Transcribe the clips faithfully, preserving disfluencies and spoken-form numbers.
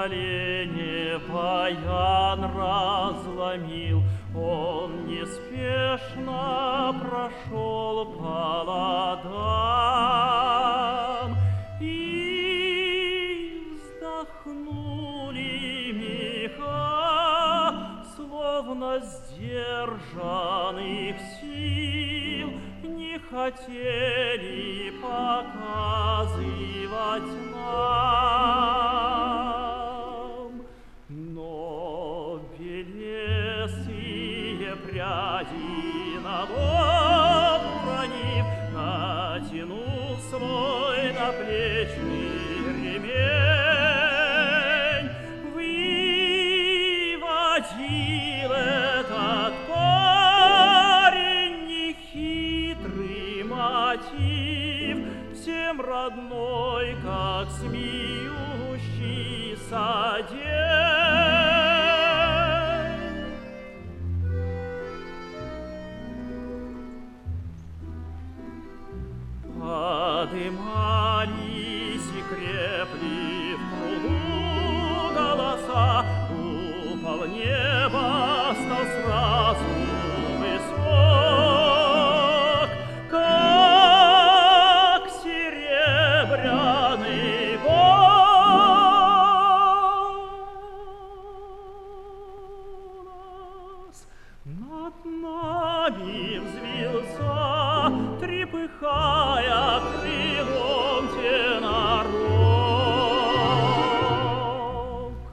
колени баян разломил, он неспешно прошел по ладам, и вздохнули меха, словно сдержанных сил, не хотели показывать нам. Но белесые пряди на лоб уронив, натянул свой наплечный ремень, выводил этот парень нехитрый мотив, всем родной, как смеющийся день. Подымались и крепли в пруду голоса, купол неба стал сразу высок, как серебряный голос. Над нами взвился, трепыхая крылом тенорог.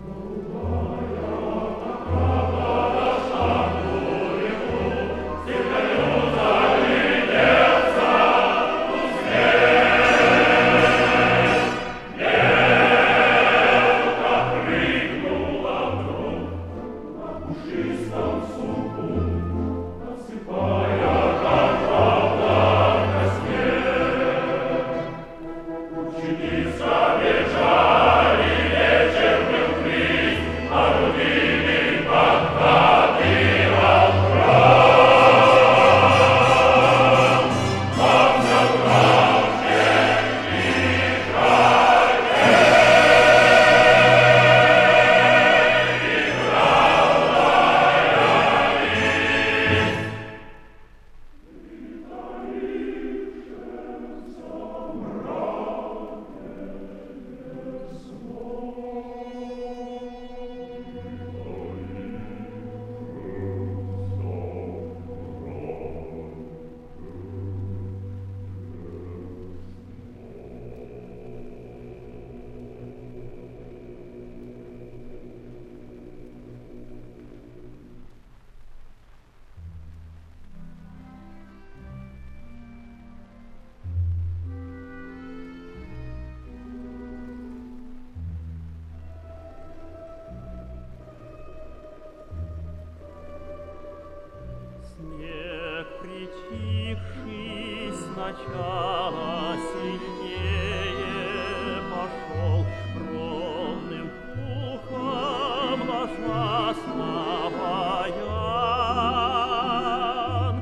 Снег, притихший сначала, сильнее пошел, ровным пухом ложась на баян,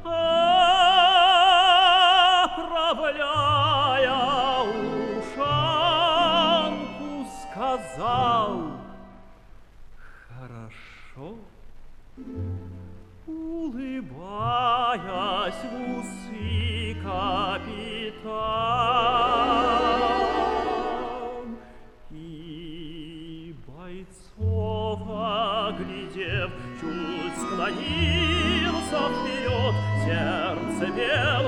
оправляя ушанку, сказал: «Хорошо». Улыбаясь в усы, капитан, и бойцов оглядев, чуть склонился вперед, сердце бел